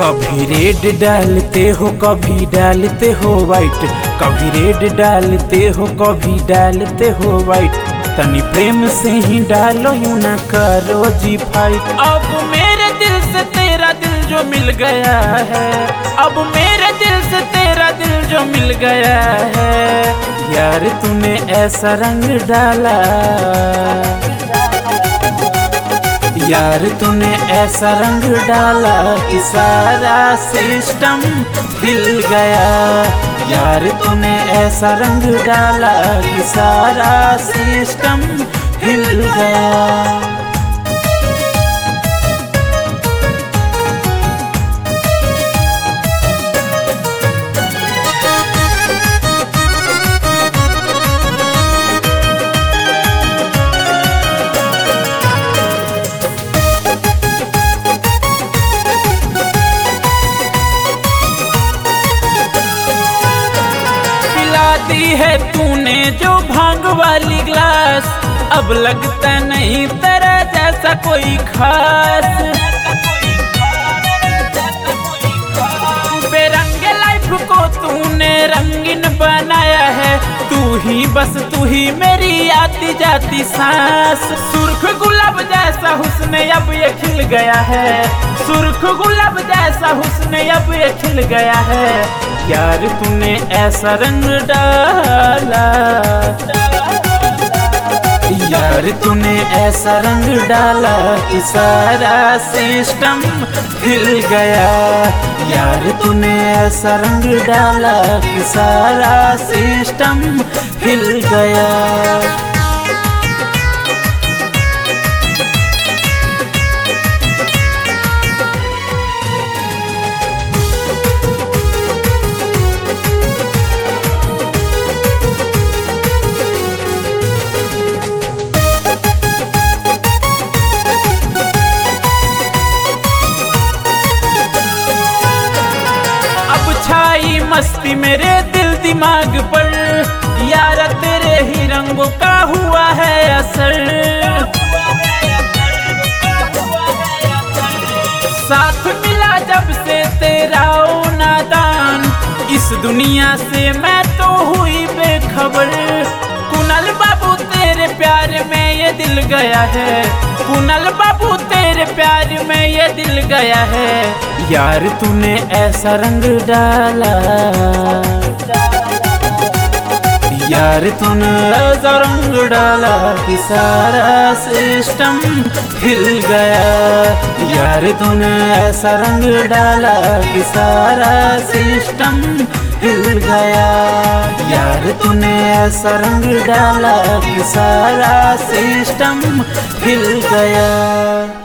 कभी रेड डालते हो कभी डालते हो वाइट, कभी रेड डालते हो कभी डालते हो वाइट। तनी प्रेम से ही डालो यूं ना करो जी फाइट। अब मेरे दिल से तेरा दिल जो मिल गया है, अब मेरे दिल से तेरा दिल जो मिल गया है। यार तूने ऐसा रंग डाला, यार तूने ऐसा रंग डाला कि सारा सिस्टम हिल गया। यार तूने ऐसा रंग डाला कि सारा सिस्टम हिल गया। दी है तूने जो भांग वाली ग्लास, अब लगता नहीं तेरा जैसा कोई खास। बेरंगे लाइफ को तूने रंगीन बनाया है, तू ही बस तू ही मेरी आती जाती सांस। सुर्ख गुलाब जैसा हुस्न अब ये खिल गया है, सुर्ख गुलाब जैसा हुस्न अब ये खिल गया है। यार तूने ऐसा रंग डाला, यार तूने ऐसा रंग डाला कि सारा सिस्टम हिल गया। यार तूने ऐसा रंग डाला कि सारा सिस्टम हिल गया। मस्ती मेरे दिल दिमाग पर, यार तेरे ही रंगों का हुआ है असर। साथ मिला जब से तेरा ओ नादान, इस दुनिया से मैं तो हुई बेखबर। कुनल बाबू तेरे प्यार में ये दिल गया है, कुनल बाबू तेरे प्यार में ये दिल गया है। यार तूने ऐसा रंग डाला, यार तूने ऐसा रंग डाला कि सारा सिस्टम हिल गया। यार तूने ऐसा रंग डाला कि सारा सिस्टम हिल गया। यार तूने ऐसा रंग डाला कि सारा सिस्टम हिल गया।